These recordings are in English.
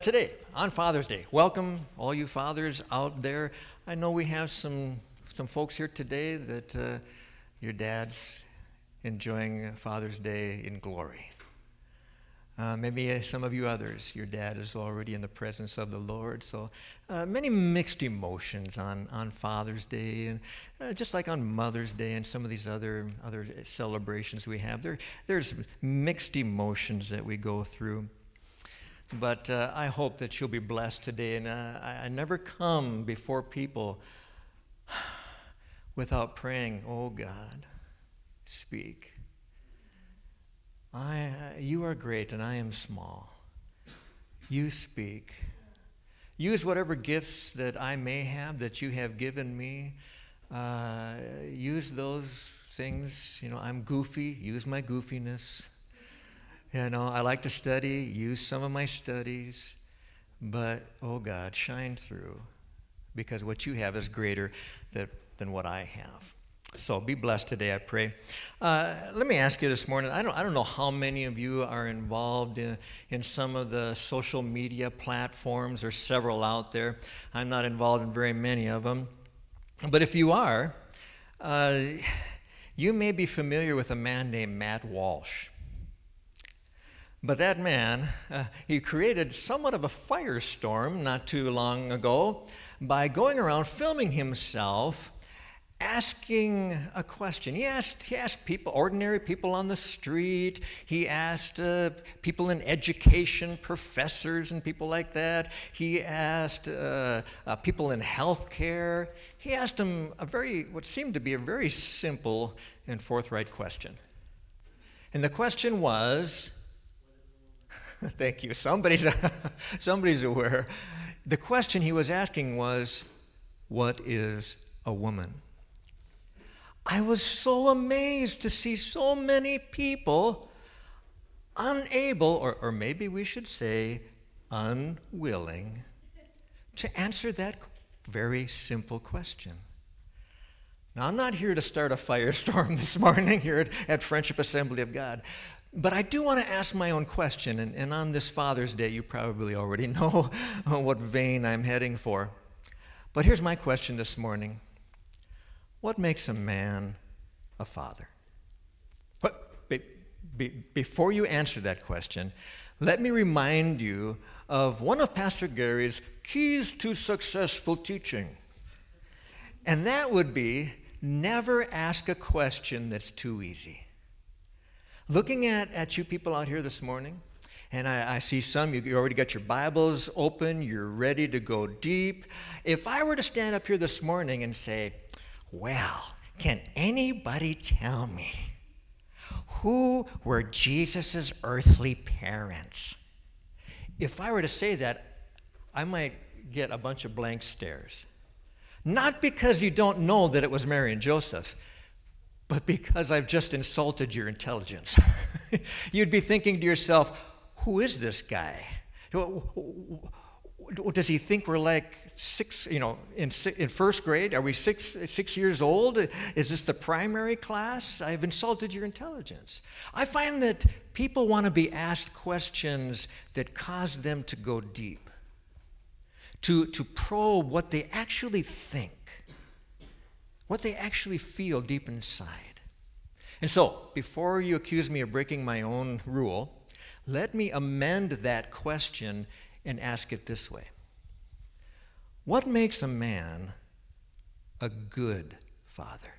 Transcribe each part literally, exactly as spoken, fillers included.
Today, on Father's Day, welcome all you fathers out there. I know we have some some folks here today that uh, your dad's enjoying Father's Day in glory. Uh, maybe uh, some of you others, your dad is already in the presence of the Lord. So uh, many mixed emotions on, on Father's Day, and uh, just like on Mother's Day and some of these other other celebrations we have. There, there's mixed emotions that we go through. But uh, I hope that you'll be blessed today. And uh, I, I never come before people without praying, oh God, speak. I, uh, you are great and I am small. You speak. Use whatever gifts that I may have, that you have given me. Uh, use those things. You know, I'm goofy. Use my goofiness. You know, I like to study, use some of my studies, but, oh God, shine through, because what you have is greater that, than what I have. So be blessed today, I pray. Uh, let me ask you this morning, I don't, I don't know how many of you are involved in, in some of the social media platforms. There's several out there. I'm not involved in very many of them. But if you are, uh, you may be familiar with a man named Matt Walsh. But that man, uh, he created somewhat of a firestorm not too long ago by going around filming himself asking a question. He asked, he asked people, ordinary people on the street. He asked uh, people in education, professors and people like that. He asked uh, uh, people in healthcare. He asked them a very, what seemed to be a very simple and forthright question. And the question was, thank you. Somebody's somebody's aware. The question he was asking was, what is a woman? I was so amazed to see so many people unable, or, or maybe we should say unwilling, to answer that very simple question. Now, I'm not here to start a firestorm this morning here at, at Friendship Assembly of God. But I do want to ask my own question, and, and on this Father's Day, you probably already know what vein I'm heading for. But here's my question this morning. What makes a man a father? But be, be, before you answer that question, let me remind you of one of Pastor Gary's keys to successful teaching. And that would be, never ask a question that's too easy. Looking at, at you people out here this morning, and I, I see some, you, you already got your Bibles open, you're ready to go deep. If I were to stand up here this morning and say, well, can anybody tell me who were Jesus' earthly parents? If I were to say that, I might get a bunch of blank stares. Not because you don't know that it was Mary and Joseph, but because I've just insulted your intelligence. You'd be thinking to yourself, who is this guy? Does he think we're like six, you know, in, in first grade? Are we six, six years old? Is this the primary class? I've insulted your intelligence. I find that people want to be asked questions that cause them to go deep, to, to probe what they actually think, what they actually feel deep inside. And so, before you accuse me of breaking my own rule, let me amend that question and ask it this way. What makes a man a good father?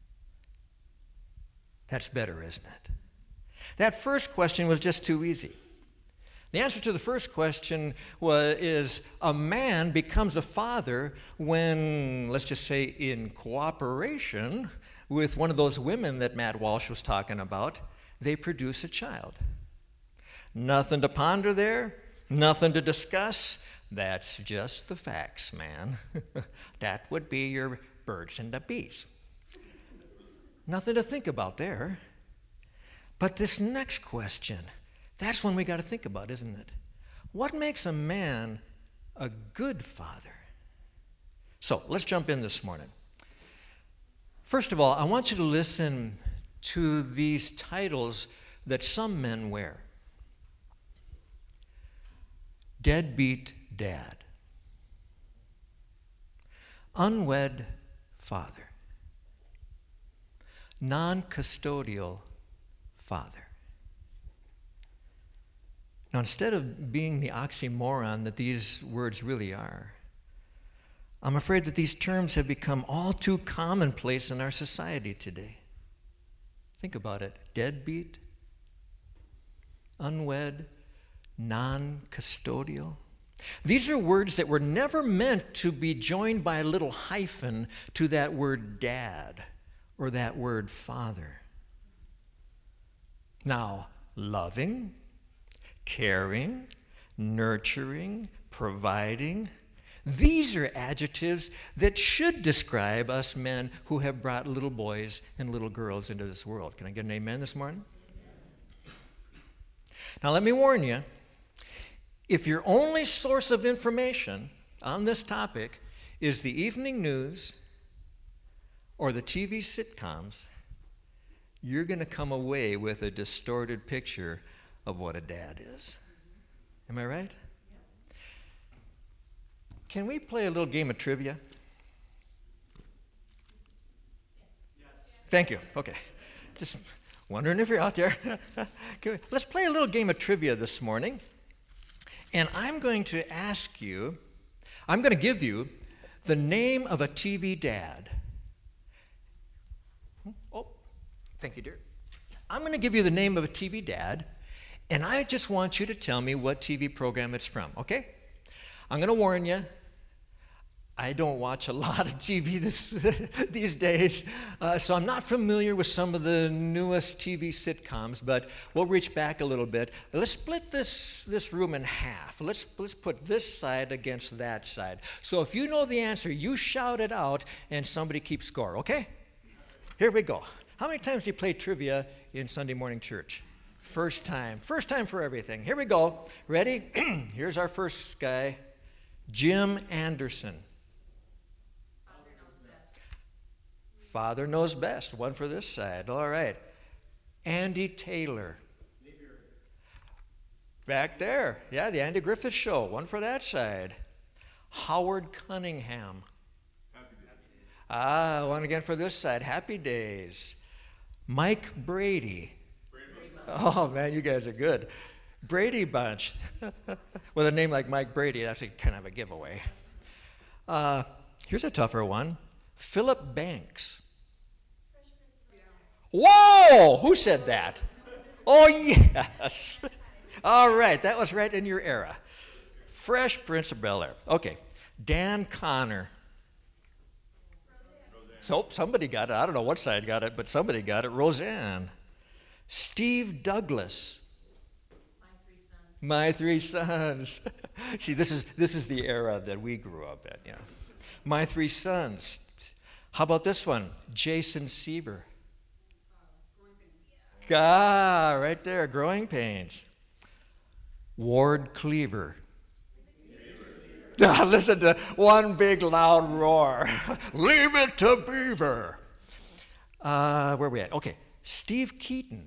That's better, isn't it? That first question was just too easy. The answer to the first question was, is a man becomes a father when, let's just say, in cooperation with one of those women that Matt Walsh was talking about, they produce a child. Nothing to ponder there, nothing to discuss. That's just the facts, man. That would be your birds and the bees. Nothing to think about there. But this next question, that's one we got to think about, isn't it? What makes a man a good father? So let's jump in this morning. First of all, I want you to listen to these titles that some men wear. deadbeat dad, unwed father, non-custodial father. Now, instead of being the oxymoron that these words really are, I'm afraid that these terms have become all too commonplace in our society today. Think about it. Deadbeat, unwed, non-custodial. These are words that were never meant to be joined by a little hyphen to that word dad or that word father. Now, loving, caring, nurturing, providing, these are adjectives that should describe us men who have brought little boys and little girls into this world. Can I get an amen this morning? Now, let me warn you, if your only source of information on this topic is the evening news or the T V sitcoms, you're going to come away with a distorted picture of what a dad is. Am I right? Can we play a little game of trivia? Yes. Thank you. Okay. Just wondering if you're out there. we, let's play a little game of trivia this morning. And I'm going to ask you, I'm going to give you the name of a T V dad. Oh, thank you, dear. I'm going to give you the name of a T V dad, and I just want you to tell me what T V program it's from, okay? I'm going to warn you, I don't watch a lot of T V this, these days, uh, so I'm not familiar with some of the newest T V sitcoms, but we'll reach back a little bit. Let's split this, this room in half. Let's, let's put this side against that side. So if you know the answer, you shout it out, and somebody keeps score, okay? Here we go. How many times do you play trivia in Sunday morning church? First time. First time for everything. Here we go. Ready? Here's our first guy, Jim Anderson. Father knows best. One for this side. All right. Andy Taylor. Back there. Yeah, the Andy Griffith Show. One for that side. Howard Cunningham. Ah, one again for this side. Happy Days. Mike Brady. Oh, man, you guys are good. Brady Bunch. With a name like Mike Brady, that's a, kind of a giveaway. Uh, here's a tougher one. Philip Banks. Whoa! Who said that? Oh, yes. All right, that was right in your era. Fresh Prince of Bel-Air. Okay, Dan Connor. So somebody got it. I don't know what side got it, but somebody got it. Roseanne. Steve Douglas. My Three Sons. See, this is this is the era that we grew up in. Yeah. My Three Sons. How about this one? Jason Seaver. Ah, right there, Growing Pains. Ward Cleaver. Listen to one big loud roar. Leave it to Beaver. Uh, where are we at? Okay, Steve Keaton.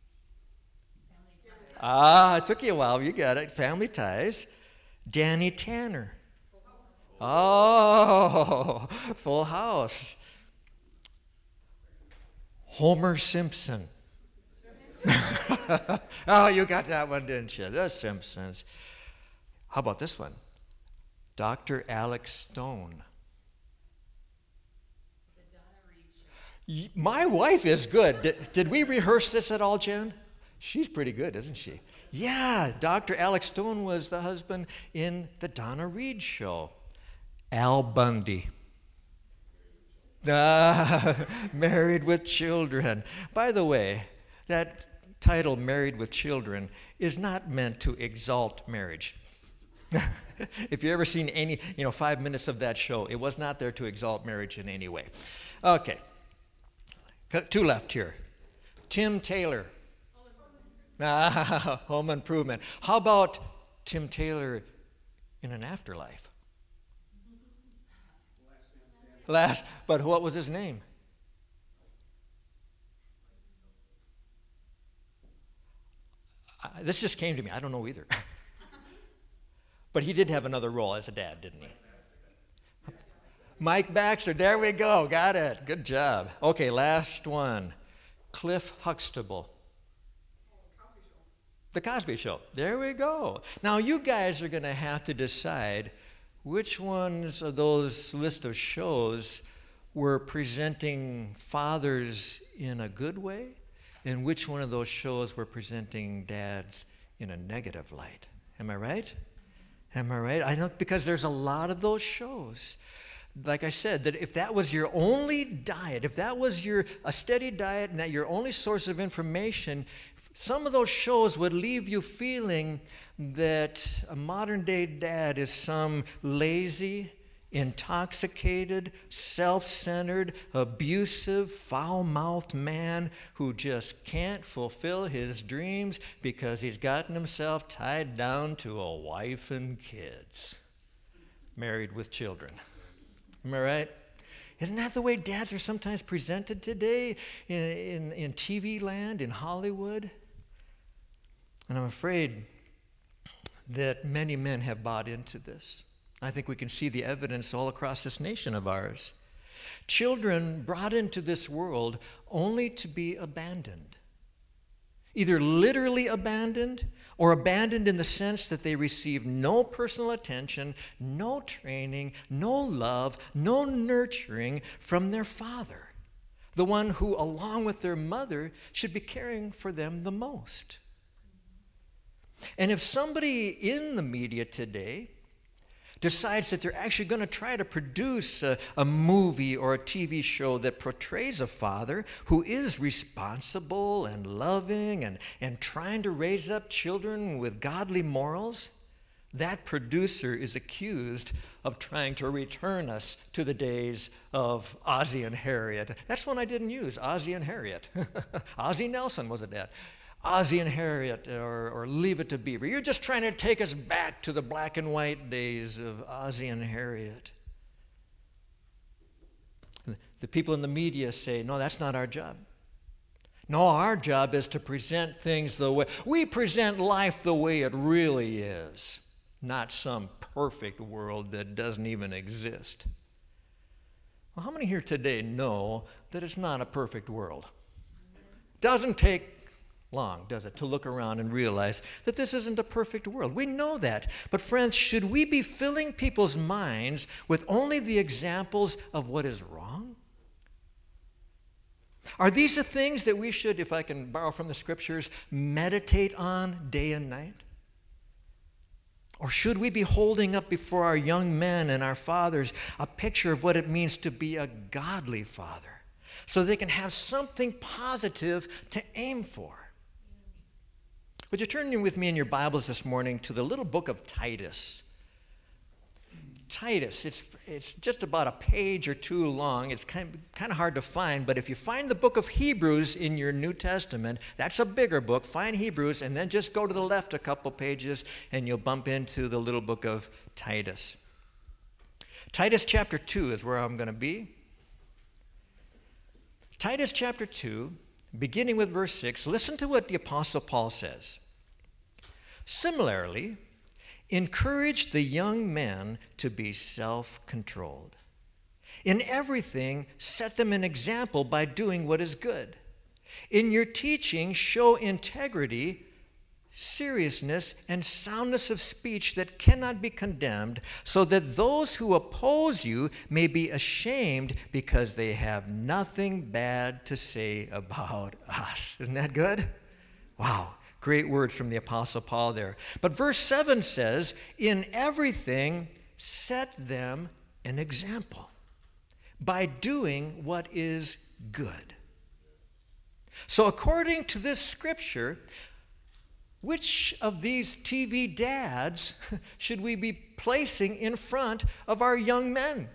Ah, it took you a while. You got it. Family Ties. Danny Tanner. Oh, Full House. Homer Simpson. Oh, you got that one, didn't you? The Simpsons. How about this one? Doctor Alex Stone. My wife is good. Did, did we rehearse this at all, Jen? She's pretty good, isn't she? Yeah, Doctor Alex Stone was the husband in the Donna Reed Show. Al Bundy. Ah, Married with Children. By the way, that title, Married with Children, is not meant to exalt marriage. If you've ever seen any, you know, five minutes of that show, it was not there to exalt marriage in any way. Okay. Two left here. Tim Taylor. Ah, Home Improvement. How about Tim Taylor in an afterlife? Last, but what was his name? Uh, this just came to me. I don't know either. But he did have another role as a dad, didn't he? Mike Baxter, there we go, got it. Good job. Okay, last one. Cliff Huxtable. The Cosby Show. There we go. Now you guys are going to have to decide which ones of those list of shows were presenting fathers in a good way and which one of those shows were presenting dads in a negative light. Am I right? Am I right? I know, because there's a lot of those shows. Like I said, that if that was your only diet, if that was your a steady diet and that your only source of information, some of those shows would leave you feeling that a modern day dad is some lazy, intoxicated, self-centered, abusive, foul-mouthed man who just can't fulfill his dreams because he's gotten himself tied down to a wife and kids, married with children. Am I right? Isn't that the way dads are sometimes presented today in, in, in T V land, in Hollywood? And I'm afraid that many men have bought into this. I think we can see the evidence all across this nation of ours. Children brought into this world only to be abandoned. Either literally abandoned or abandoned in the sense that they receive no personal attention, no training, no love, no nurturing from their father, the one who, along with their mother, should be caring for them the most. And if somebody in the media today decides that they're actually going to try to produce a, a movie or a T V show that portrays a father who is responsible and loving and, and trying to raise up children with godly morals, that producer is accused of trying to return us to the days of Ozzie and Harriet. That's one I didn't use, Ozzie and Harriet. Ozzie Nelson was a dad. Ozzie and Harriet, or, or Leave It to Beaver. You're just trying to take us back to the black and white days of Ozzie and Harriet. The people in the media say, no, that's not our job. No, our job is to present things the way, we present life the way it really is, not some perfect world that doesn't even exist. Well, how many here today know that it's not a perfect world? Doesn't take long, does it, to look around and realize that this isn't a perfect world. We know that. But friends, should we be filling people's minds with only the examples of what is wrong? Are these the things that we should, if I can borrow from the scriptures, meditate on day and night? Or should we be holding up before our young men and our fathers a picture of what it means to be a godly father, so they can have something positive to aim for? Would you turn with me in your Bibles this morning to the little book of Titus? Titus, it's, it's just about a page or two long. It's kind of, kind of hard to find, but if you find the book of Hebrews in your New Testament, that's a bigger book. Find Hebrews, and then just go to the left a couple pages, and you'll bump into the little book of Titus. Titus chapter two is where I'm going to be. Titus chapter two, beginning with verse six, listen to what the Apostle Paul says. Similarly, encourage the young men to be self-controlled. In everything, set them an example by doing what is good. In your teaching, show integrity, seriousness, and soundness of speech that cannot be condemned, so that those who oppose you may be ashamed because they have nothing bad to say about us. Isn't that good? Wow. Great words from the Apostle Paul there. But verse seven says, in everything, set them an example by doing what is good. So according to this scripture, which of these T V dads should we be placing in front of our young men?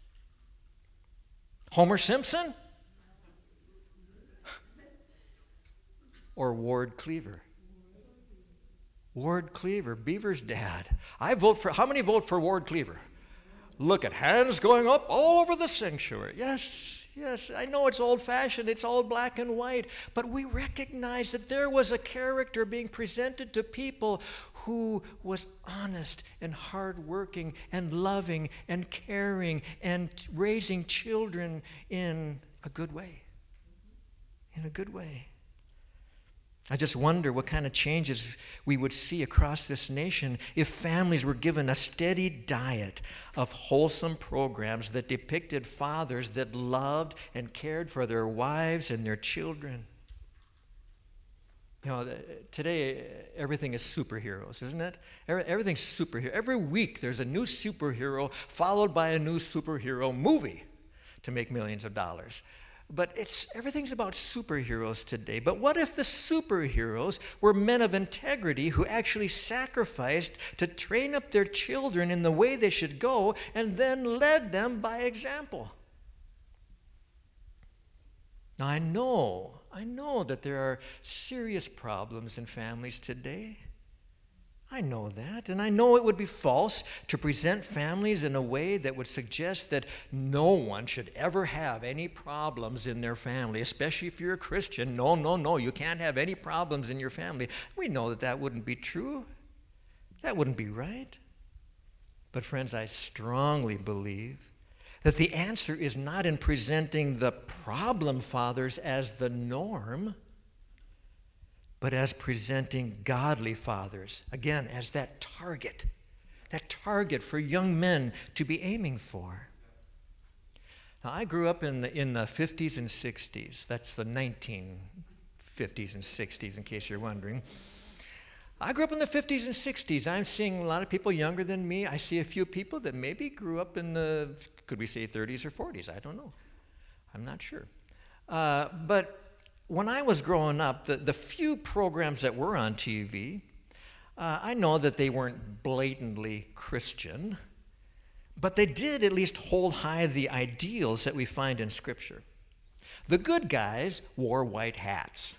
Homer Simpson? Or Ward Cleaver? Ward Cleaver, Beaver's dad. I vote for, how many vote for Ward Cleaver? look at hands going up all over the sanctuary. Yes, yes, I know it's old-fashioned, it's all black and white, but we recognize that there was a character being presented to people who was honest and hardworking and loving and caring and raising children in a good way. In a good way. I just wonder what kind of changes we would see across this nation if families were given a steady diet of wholesome programs that depicted fathers that loved and cared for their wives and their children. You know, today everything is superheroes, isn't it? Everything's superhero. Every week there's a new superhero followed by a new superhero movie to make millions of dollars. But it's everything's about superheroes today. But what if the superheroes were men of integrity who actually sacrificed to train up their children in the way they should go and then led them by example? Now, I know, I know that there are serious problems in families today. I know that, and I know it would be false to present families in a way that would suggest that no one should ever have any problems in their family, especially if you're a Christian. No, no, no, you can't have any problems in your family. We know that that wouldn't be true. That wouldn't be right. But friends, I strongly believe that the answer is not in presenting the problem fathers as the norm, but as presenting godly fathers, again, as that target, that target for young men to be aiming for. Now, I grew up in the, in the fifties and sixties. That's the nineteen fifties and sixties, in case you're wondering. I grew up in the fifties and sixties. I'm seeing a lot of people younger than me. I see a few people that maybe grew up in the, could we say thirties or forties? I don't know. I'm not sure. Uh, but when I was growing up, the, the few programs that were on T V, uh, I know that they weren't blatantly Christian, but they did at least hold high the ideals that we find in Scripture. The good guys wore white hats.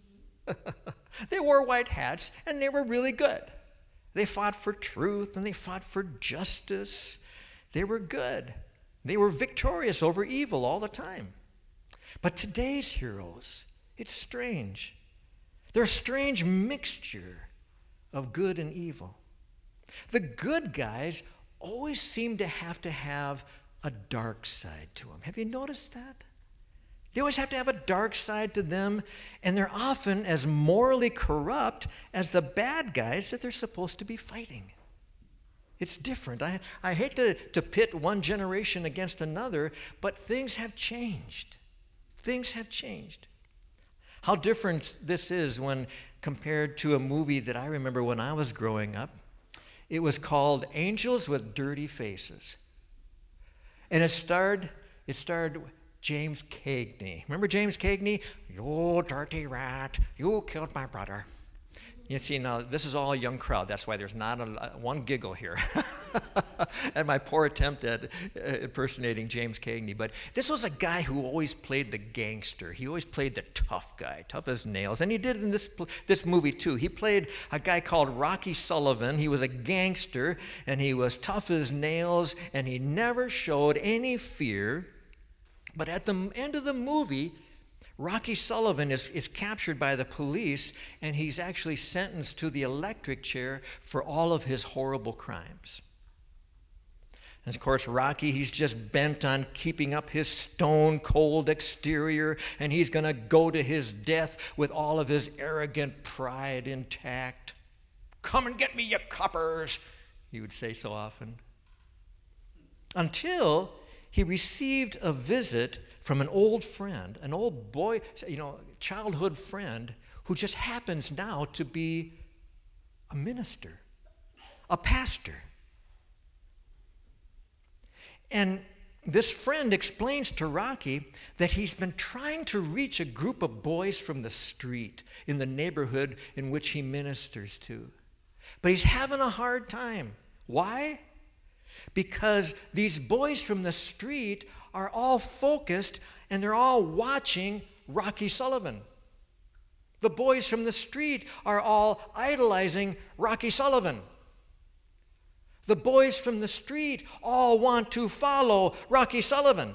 They wore white hats, and they were really good. They fought for truth, and they fought for justice. They were good. They were victorious over evil all the time. But today's heroes, it's strange. They're a strange mixture of good and evil. The good guys always seem to have to have a dark side to them. Have you noticed that? They always have to have a dark side to them, and they're often as morally corrupt as the bad guys that they're supposed to be fighting. It's different. I, I hate to, to pit one generation against another, but things have changed. Things have changed. How different this is when compared to a movie that I remember when I was growing up. It was called Angels with Dirty Faces. And it starred, it starred James Cagney. Remember James Cagney? You dirty rat, you killed my brother. You see, now, this is all a young crowd. That's why there's not a, one giggle here at my poor attempt at uh, impersonating James Cagney. But this was a guy who always played the gangster. He always played the tough guy, tough as nails. And he did in this, this movie, too. He played a guy called Rocky Sullivan. He was a gangster, and he was tough as nails, and he never showed any fear. But at the end of the movie, Rocky Sullivan is, is captured by the police, and he's actually sentenced to the electric chair for all of his horrible crimes. And of course, Rocky, he's just bent on keeping up his stone-cold exterior, and he's going to go to his death with all of his arrogant pride intact. Come and get me, you coppers, he would say so often. Until he received a visit from an old friend, an old boy, you know, childhood friend, who just happens now to be a minister, a pastor. And this friend explains to Rocky that he's been trying to reach a group of boys from the street in the neighborhood in which he ministers to. But he's having a hard time. Why? Because these boys from the street are all focused and they're all watching Rocky Sullivan. The boys from the street are all idolizing Rocky Sullivan. The boys from the street all want to follow Rocky Sullivan.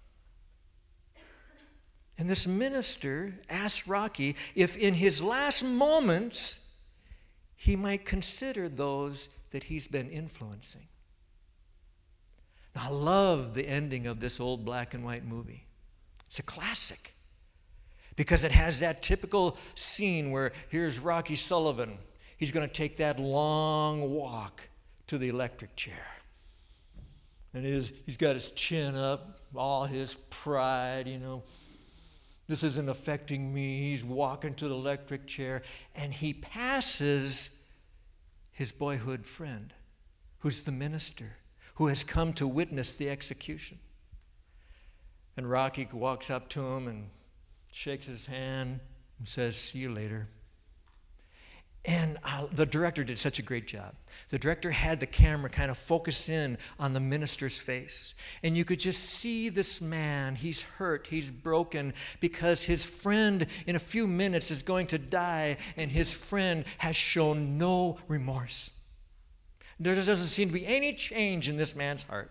And this minister asks Rocky if in his last moments he might consider those that he's been influencing. Now, I love the ending of this old black and white movie. It's a classic because it has that typical scene where here's Rocky Sullivan. He's going to take that long walk to the electric chair. And his, he's got his chin up, all his pride, you know. This isn't affecting me. He's walking to the electric chair, and he passes his boyhood friend, who's the minister, who has come to witness the execution. And Rocky walks up to him and shakes his hand and says, "See you later." And uh, the director did such a great job. The director had the camera kind of focus in on the minister's face. And you could just see this man. He's hurt. He's broken because his friend in a few minutes is going to die, and his friend has shown no remorse. There doesn't seem to be any change in this man's heart.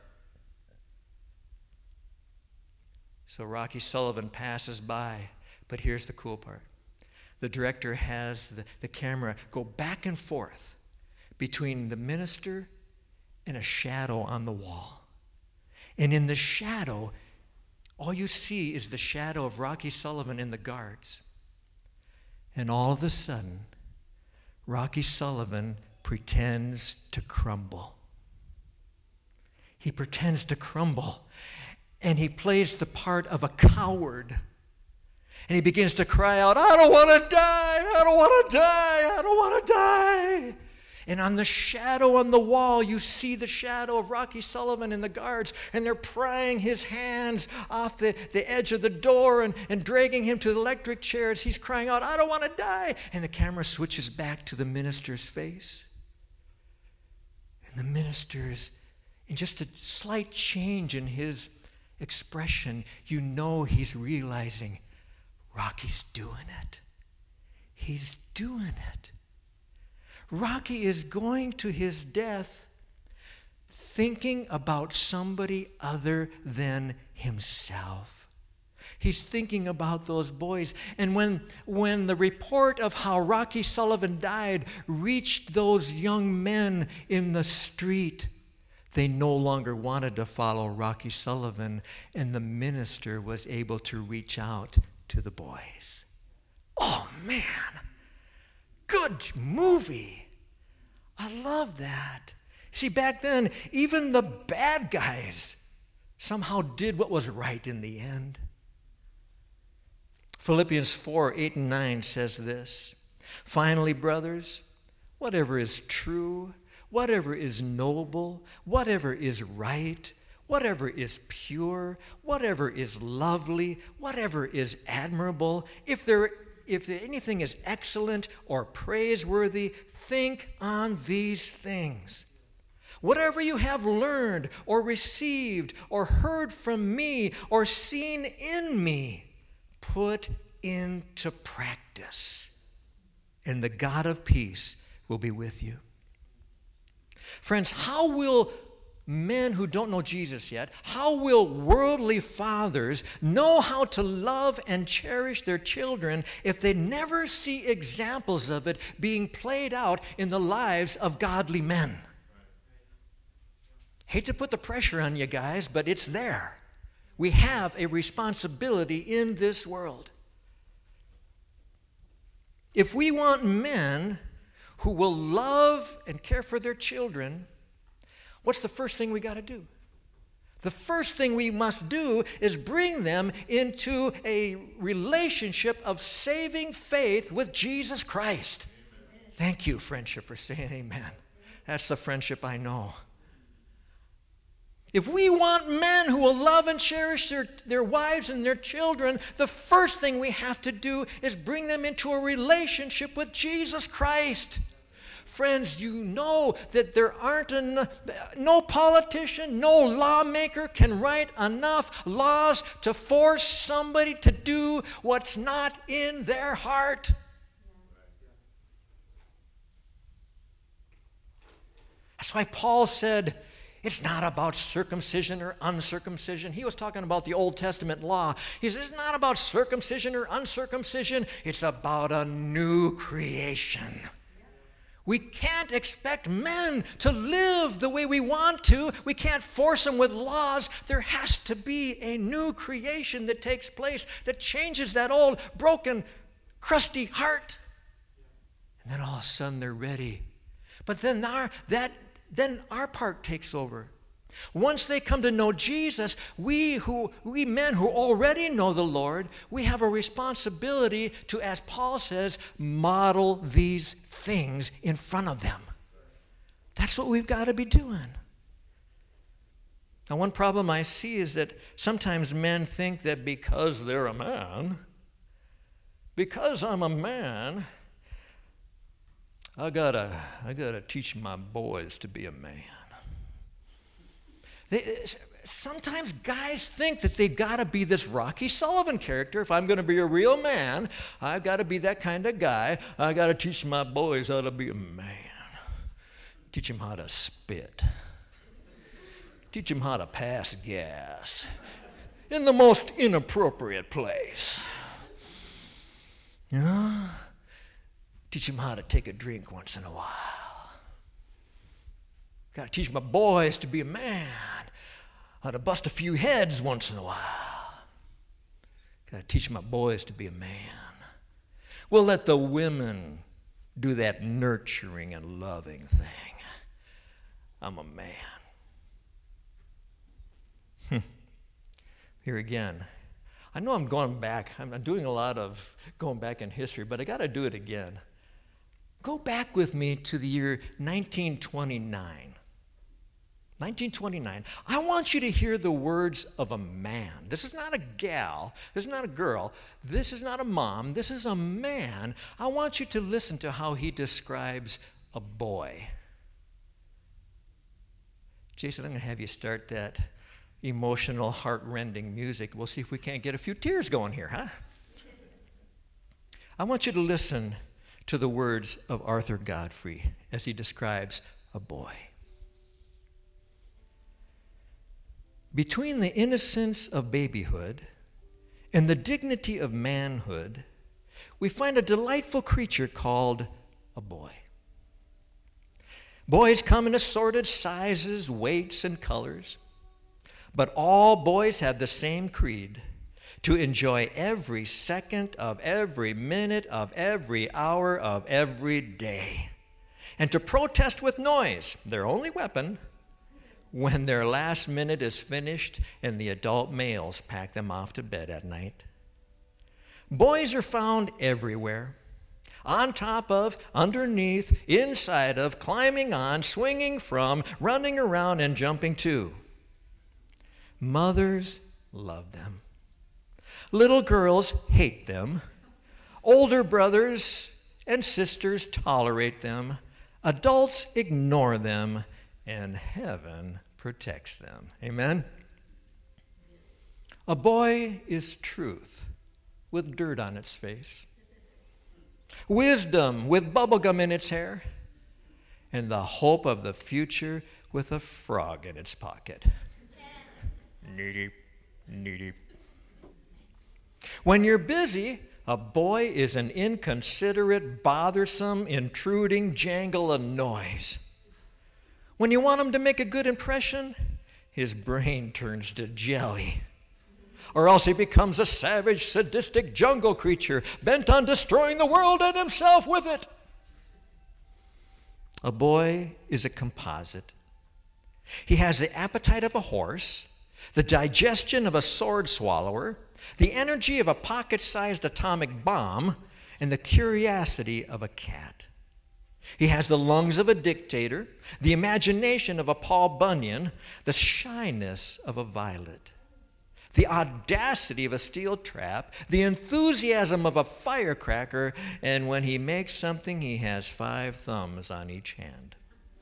So Rocky Sullivan passes by. But here's the cool part. The director has the, the camera go back and forth between the minister and a shadow on the wall. And in the shadow, all you see is the shadow of Rocky Sullivan and the guards. And all of a sudden, Rocky Sullivan pretends to crumble. He pretends to crumble, and he plays the part of a coward. And he begins to cry out, "I don't want to die, I don't want to die, I don't want to die." And on the shadow on the wall, you see the shadow of Rocky Sullivan and the guards, and they're prying his hands off the, the edge of the door and, and dragging him to the electric chair as he's crying out, "I don't want to die." And the camera switches back to the minister's face. And the minister is, in just a slight change in his expression, you know he's realizing, Rocky's doing it. He's doing it. Rocky is going to his death thinking about somebody other than himself. He's thinking about those boys. And when, when the report of how Rocky Sullivan died reached those young men in the street, they no longer wanted to follow Rocky Sullivan, and the minister was able to reach out to the boys. Oh, man. Good movie. I love that. See, back then, even the bad guys somehow did what was right in the end. Philippians four, eight and nine says this, "Finally, brothers, whatever is true, whatever is noble, whatever is right, whatever is pure, whatever is lovely, whatever is admirable, if there if anything is excellent or praiseworthy, think on these things. Whatever you have learned or received or heard from me or seen in me, put into practice, and the God of peace will be with you." Friends, how will men who don't know Jesus yet, how will worldly fathers know how to love and cherish their children if they never see examples of it being played out in the lives of godly men? Hate to put the pressure on you guys, but it's there. We have a responsibility in this world. If we want men who will love and care for their children, what's the first thing we got to do? The first thing we must do is bring them into a relationship of saving faith with Jesus Christ. Amen. Thank you, friendship, for saying amen. That's the friendship I know. If we want men who will love and cherish their, their wives and their children, the first thing we have to do is bring them into a relationship with Jesus Christ. Friends, you know that there aren't enough, no politician, no lawmaker can write enough laws to force somebody to do what's not in their heart. That's why Paul said, it's not about circumcision or uncircumcision. He was talking about the Old Testament law. He says, it's not about circumcision or uncircumcision. It's about a new creation. We can't expect men to live the way we want to. We can't force them with laws. There has to be a new creation that takes place that changes that old, broken, crusty heart. And then all of a sudden they're ready. But then our, that, then our part takes over. Once they come to know Jesus, we who we men who already know the Lord, we have a responsibility to, as Paul says, model these things in front of them. That's what we've got to be doing. Now, one problem I see is that sometimes men think that because they're a man, because I'm a man, I gotta, I gotta teach my boys to be a man. They, sometimes guys think that they got to be this Rocky Sullivan character. If I'm going to be a real man, I've got to be that kind of guy. I got to teach my boys how to be a man. Teach them how to spit. Teach them how to pass gas in the most inappropriate place. You know? Teach them how to take a drink once in a while. Got to teach my boys to be a man, how to bust a few heads once in a while. Got to teach my boys to be a man. We'll let the women do that nurturing and loving thing. I'm a man. Hmm. Here again, I know I'm going back. I'm doing a lot of going back in history, but I got to do it again. Go back with me to the year nineteen twenty-nine. nineteen twenty-nine. I want you to hear the words of a man. This is not a gal. This is not a girl. This is not a mom. This is a man. I want you to listen to how he describes a boy. Jason, I'm going to have you start that emotional, heart-rending music. We'll see if we can't get a few tears going here, huh? I want you to listen to the words of Arthur Godfrey as he describes a boy. Between the innocence of babyhood and the dignity of manhood, we find a delightful creature called a boy. Boys come in assorted sizes, weights, and colors, but all boys have the same creed: to enjoy every second of every minute of every hour of every day, and to protest with noise, their only weapon, when their last minute is finished and the adult males pack them off to bed at night. Boys are found everywhere, on top of, underneath, inside of, climbing on, swinging from, running around, and jumping to. Mothers love them. Little girls hate them. Older brothers and sisters tolerate them. Adults ignore them. And heaven protects them. Amen? A boy is truth with dirt on its face, wisdom with bubblegum in its hair, and the hope of the future with a frog in its pocket. Needy, needy. When you're busy, a boy is an inconsiderate, bothersome, intruding jangle of noise. When you want him to make a good impression, his brain turns to jelly. Or else he becomes a savage, sadistic jungle creature bent on destroying the world and himself with it. A boy is a composite. He has the appetite of a horse, the digestion of a sword swallower, the energy of a pocket-sized atomic bomb, and the curiosity of a cat. He has the lungs of a dictator, the imagination of a Paul Bunyan, the shyness of a violet, the audacity of a steel trap, the enthusiasm of a firecracker, and when he makes something, he has five thumbs on each hand.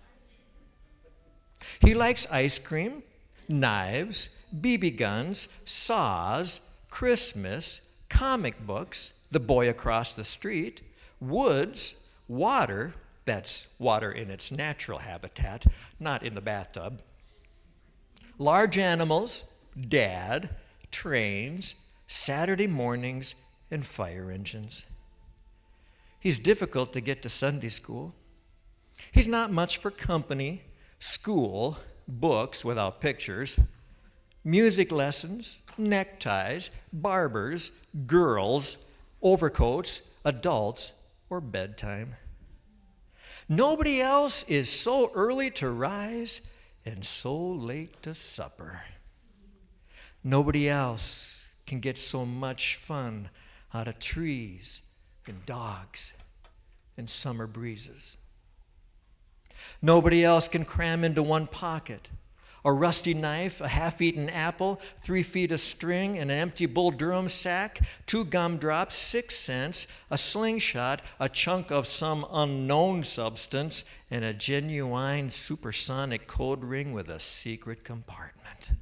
He likes ice cream, knives, B B guns, saws, Christmas, comic books, the boy across the street, woods, water, That's water in its natural habitat, not in the bathtub. Large animals, Dad, trains, Saturday mornings, and fire engines. He's difficult to get to Sunday school. He's not much for company, school, books without pictures, music lessons, neckties, barbers, girls, overcoats, adults, or bedtime. Nobody else is so early to rise and so late to supper. Nobody else can get so much fun out of trees and dogs and summer breezes. Nobody else can cram into one pocket a rusty knife, a half-eaten apple, three feet of string, and an empty Bull Durham sack, two gumdrops, six cents, a slingshot, a chunk of some unknown substance, and a genuine supersonic code ring with a secret compartment.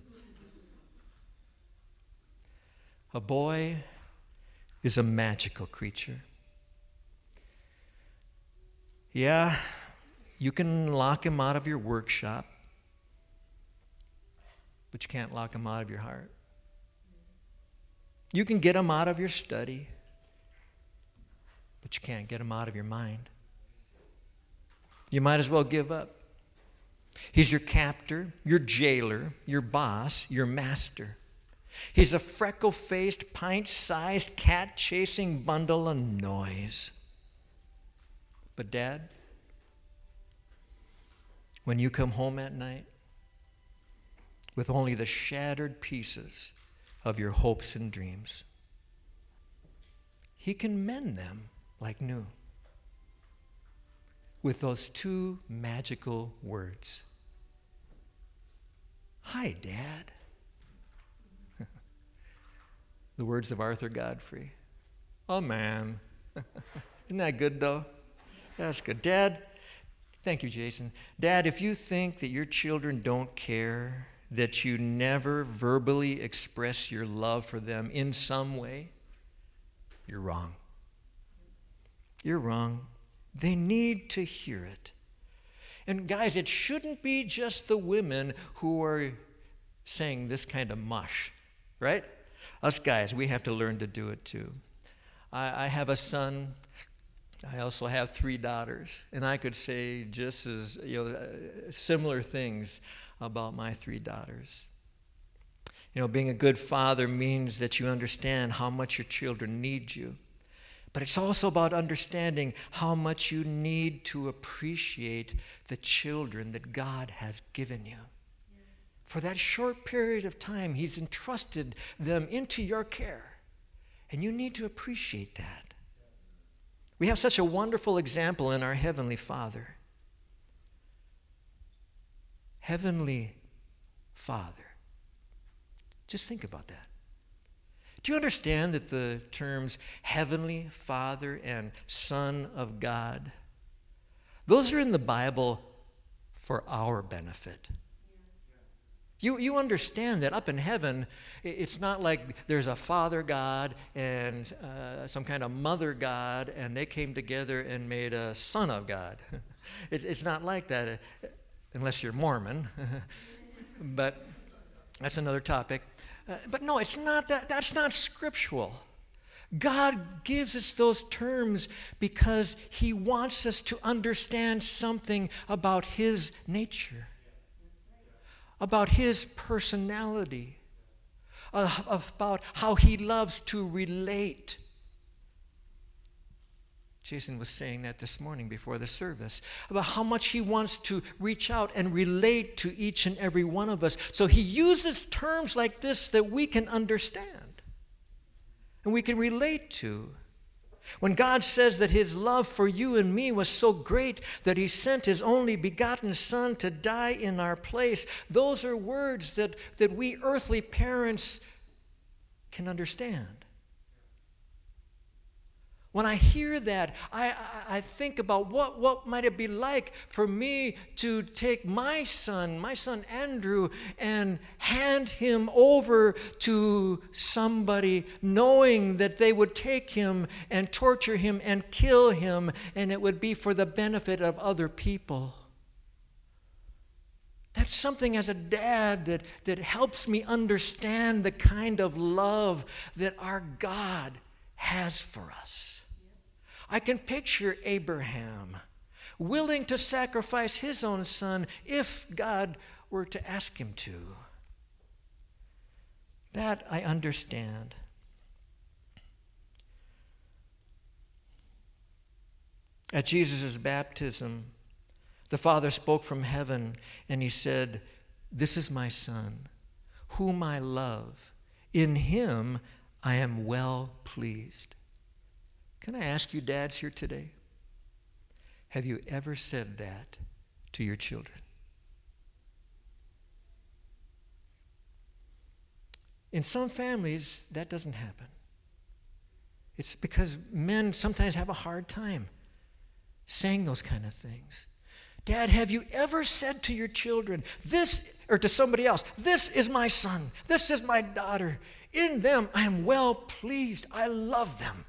A boy is a magical creature. Yeah, you can lock him out of your workshop, but you can't lock him out of your heart. You can get him out of your study, but you can't get him out of your mind. You might as well give up. He's your captor, your jailer, your boss, your master. He's a freckle-faced, pint-sized, cat-chasing bundle of noise. But Dad, when you come home at night with only the shattered pieces of your hopes and dreams, He can mend them like new with those two magical words. Hi, Dad. The words of Arthur Godfrey. Oh, man. Isn't that good, though? That's good. Dad, thank you, Jason. Dad, if you think that your children don't care, that you never verbally express your love for them in some way, you're wrong. You're wrong. They need to hear it. And guys, it shouldn't be just the women who are saying this kind of mush, right? Us guys, we have to learn to do it too. I, I have a son. I also have three daughters, and I could say just as you know, uh, similar things about my three daughters. You know, being a good father means that you understand how much your children need you, but it's also about understanding how much you need to appreciate the children that God has given you. For that short period of time, He's entrusted them into your care, and you need to appreciate that. We have such a wonderful example in our Heavenly Father. Heavenly Father. Just think about that. Do you understand that the terms Heavenly Father and Son of God, those are in the Bible for our benefit? You, you understand that up in heaven, it's not like there's a Father God and uh, some kind of Mother God, and they came together and made a Son of God. it, it's not like that, unless you're Mormon. But that's another topic. Uh, but no, it's not that. That's not scriptural. God gives us those terms because He wants us to understand something about His nature, about His personality, uh, about how He loves to relate. Jason was saying that this morning before the service, about how much He wants to reach out and relate to each and every one of us. So He uses terms like this that we can understand and we can relate to. When God says that His love for you and me was so great that He sent His only begotten Son to die in our place, those are words that, that we earthly parents can understand. When I hear that, I, I, I think about what, what might it be like for me to take my son, my son Andrew, and hand him over to somebody knowing that they would take him and torture him and kill him, and it would be for the benefit of other people. That's something as a dad that, that helps me understand the kind of love that our God has for us. I can picture Abraham willing to sacrifice his own son if God were to ask him to. That I understand. At Jesus' baptism, the Father spoke from heaven and he said, "This is my Son, whom I love. In him I am well pleased." Can I ask you, dads here today, have you ever said that to your children? In some families, that doesn't happen. It's because men sometimes have a hard time saying those kind of things. Dad, have you ever said to your children, this, or to somebody else, "This is my son, this is my daughter. In them I am well pleased. I love them"?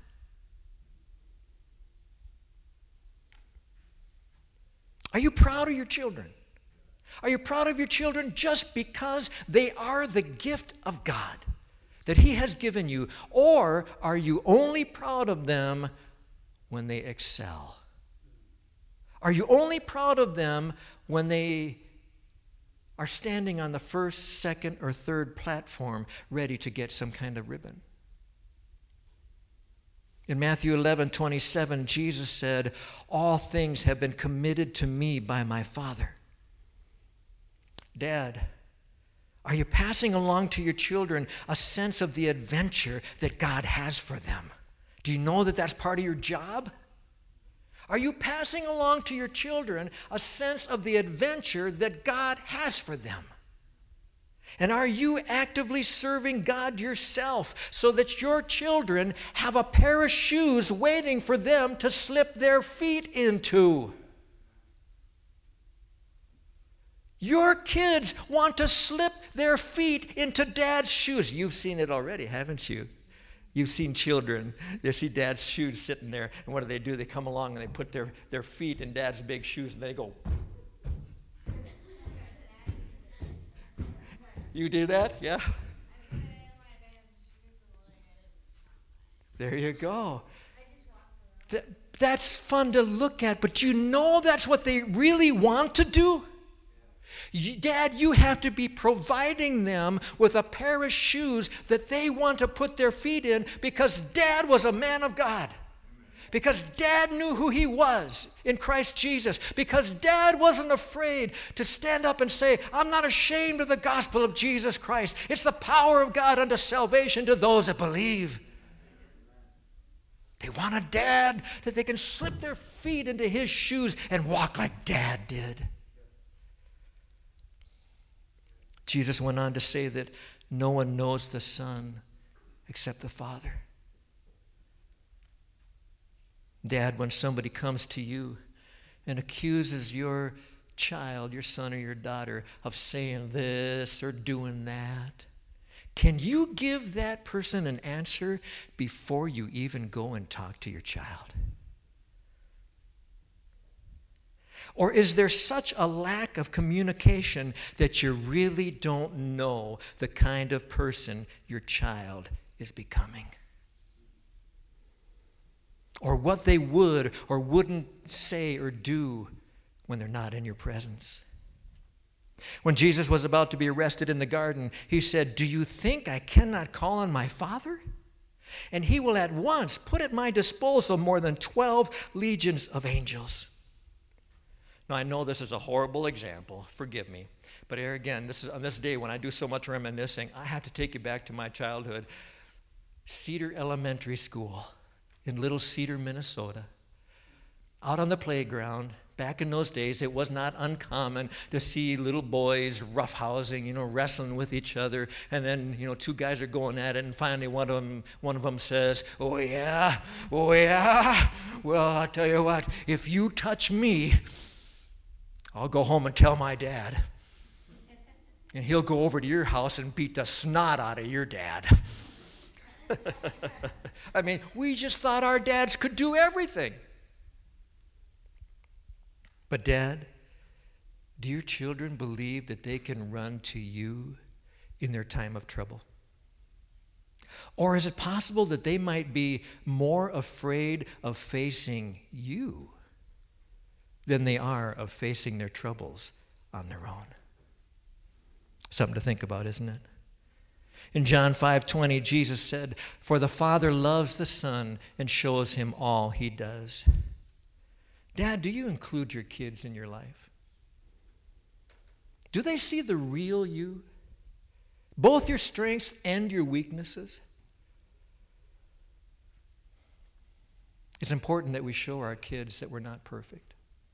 Are you proud of your children? Are you proud of your children just because they are the gift of God that He has given you? Or are you only proud of them when they excel? Are you only proud of them when they are standing on the first, second, or third platform ready to get some kind of ribbon? In Matthew eleven twenty-seven, Jesus said, "All things have been committed to me by my Father." Dad, are you passing along to your children a sense of the adventure that God has for them? Do you know that that's part of your job? Are you passing along to your children a sense of the adventure that God has for them? And are you actively serving God yourself so that your children have a pair of shoes waiting for them to slip their feet into? Your kids want to slip their feet into Dad's shoes. You've seen it already, haven't you? You've seen children. They see Dad's shoes sitting there, and what do they do? They come along and they put their, their feet in Dad's big shoes, and they go. You do that? Yeah? There you go. That, that's fun to look at, but you know that's what they really want to do? You, Dad, you have to be providing them with a pair of shoes that they want to put their feet in because Dad was a man of God. Because Dad knew who he was in Christ Jesus. Because Dad wasn't afraid to stand up and say, "I'm not ashamed of the gospel of Jesus Christ. It's the power of God unto salvation to those that believe." They want a dad that they can slip their feet into his shoes and walk like Dad did. Jesus went on to say that no one knows the Son except the Father. Dad, when somebody comes to you and accuses your child, your son or your daughter, of saying this or doing that, can you give that person an answer before you even go and talk to your child? Or is there such a lack of communication that you really don't know the kind of person your child is becoming? Or what they would or wouldn't say or do when they're not in your presence? When Jesus was about to be arrested in the garden, he said, "Do you think I cannot call on my Father? And he will at once put at my disposal more than twelve legions of angels." Now, I know this is a horrible example. Forgive me. But here again, this is on this day when I do so much reminiscing, I have to take you back to my childhood. Cedar Elementary School in Little Cedar, Minnesota. Out on the playground, Back in those days, it was not uncommon to see little boys roughhousing, you know, wrestling with each other. And then, you know, two guys are going at it, and finally one of them, one of them says, "Oh, yeah? Oh, yeah? Well, I'll tell you what, if you touch me, I'll go home and tell my dad. And he'll go over to your house and beat the snot out of your dad." I mean, we just thought our dads could do everything. But Dad, do your children believe that they can run to you in their time of trouble? Or is it possible that they might be more afraid of facing you than they are of facing their troubles on their own? Something to think about, isn't it? In John five twenty, Jesus said, "For the Father loves the Son and shows him all he does." Dad, do you include your kids in your life? Do they see the real you? Both your strengths and your weaknesses? It's important that we show our kids that we're not perfect.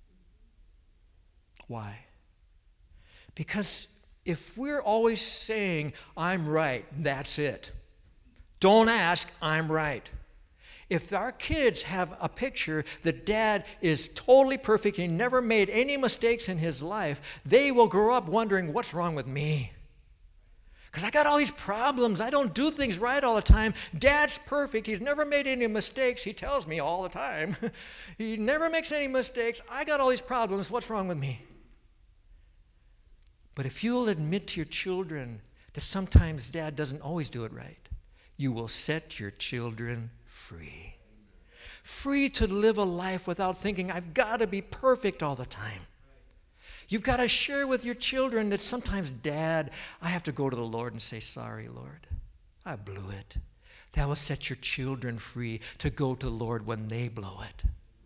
Why? Because if we're always saying, "I'm right, that's it. Don't ask, I'm right." If our kids have a picture that Dad is totally perfect, he never made any mistakes in his life, they will grow up wondering, what's wrong with me? Because I got all these problems. I don't do things right all the time. Dad's perfect. He's never made any mistakes. He tells me all the time. He never makes any mistakes. I got all these problems. What's wrong with me? But if you'll admit to your children that sometimes Dad doesn't always do it right, you will set your children free. Free to live a life without thinking, I've got to be perfect all the time. You've got to share with your children that sometimes, Dad, I have to go to the Lord and say, "Sorry, Lord, I blew it." That will set your children free to go to the Lord when they blow it.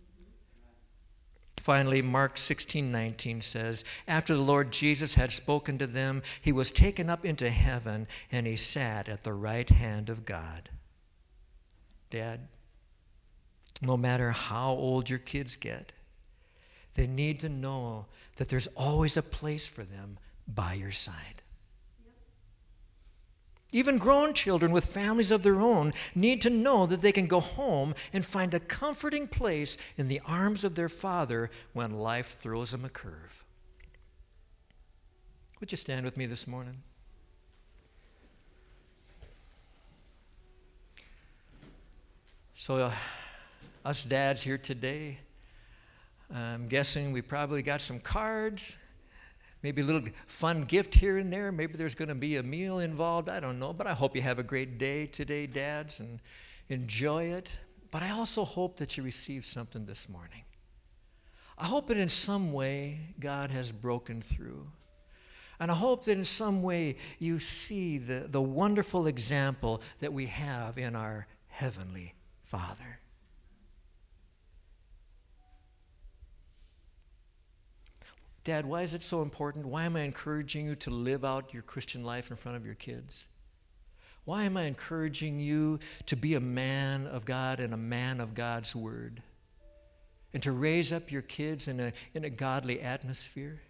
Finally, Mark sixteen nineteen says, "After the Lord Jesus had spoken to them, he was taken up into heaven, and he sat at the right hand of God." Dad, no matter how old your kids get, they need to know that there's always a place for them by your side. Yep. Even grown children with families of their own need to know that they can go home and find a comforting place in the arms of their father when life throws them a curve. Would you stand with me this morning? So, uh, us dads here today, I'm guessing we probably got some cards, maybe a little fun gift here and there. Maybe there's going to be a meal involved. I don't know. But I hope you have a great day today, dads, and enjoy it. But I also hope that you receive something this morning. I hope that in some way God has broken through. And I hope that in some way you see the, the wonderful example that we have in our Heavenly Father. Dad, why is it so important? Why am I encouraging you to live out your Christian life in front of your kids? Why am I encouraging you to be a man of God and a man of God's Word? And to raise up your kids in a, in a godly atmosphere?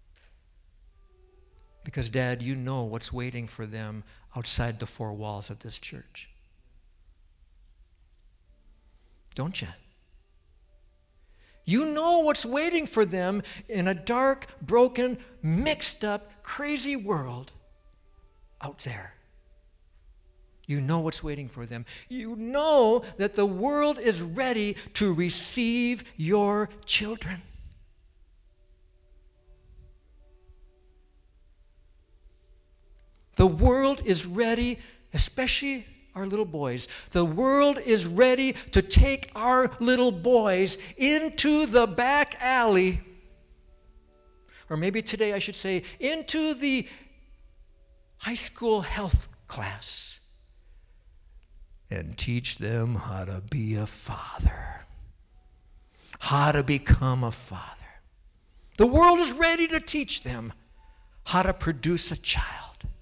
Because, Dad, you know what's waiting for them outside the four walls of this church. Don't you? You know what's waiting for them in a dark, broken, mixed up, crazy world out there. You know what's waiting for them. You know that the world is ready to receive your children. The world is ready, especially our little boys. The world is ready to take our little boys into the back alley, or maybe today I should say, into the high school health class, and teach them how to be a father, how to become a father. The world is ready to teach them how to produce a child.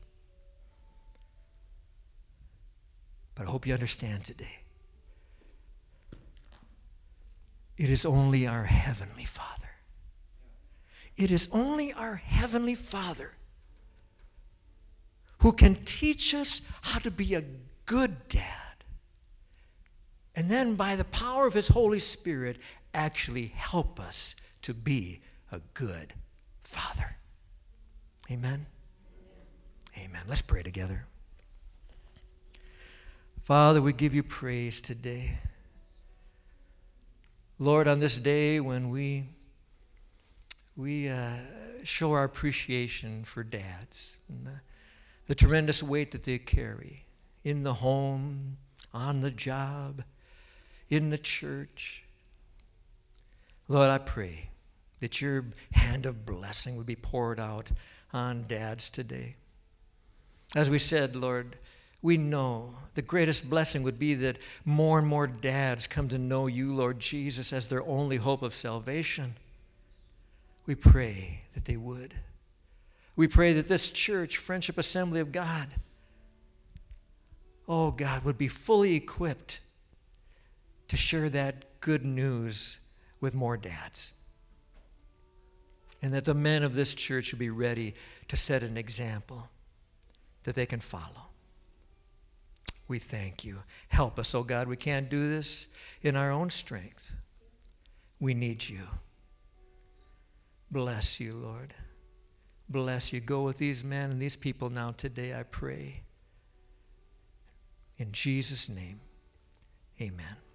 But I hope you understand today. It is only our Heavenly Father It is only our Heavenly Father who can teach us how to be a good dad. And then by the power of His Holy Spirit, actually help us to be a good father. Amen? Amen. Let's pray together. Father, we give you praise today. Lord, on this day when we, we uh, show our appreciation for dads and the, the tremendous weight that they carry in the home, on the job, in the church. Lord, I pray that your hand of blessing would be poured out on dads today. As we said, Lord, we know the greatest blessing would be that more and more dads come to know you, Lord Jesus, as their only hope of salvation. We pray that they would. We pray that this church, Friendship Assembly of God, oh God, would be fully equipped to share that good news with more dads. And that the men of this church would be ready to set an example that they can follow. We thank you. Help us, oh God. We can't do this in our own strength. We need you. Bless you, Lord. Bless you. Go with these men and these people now today, I pray. In Jesus' name, amen.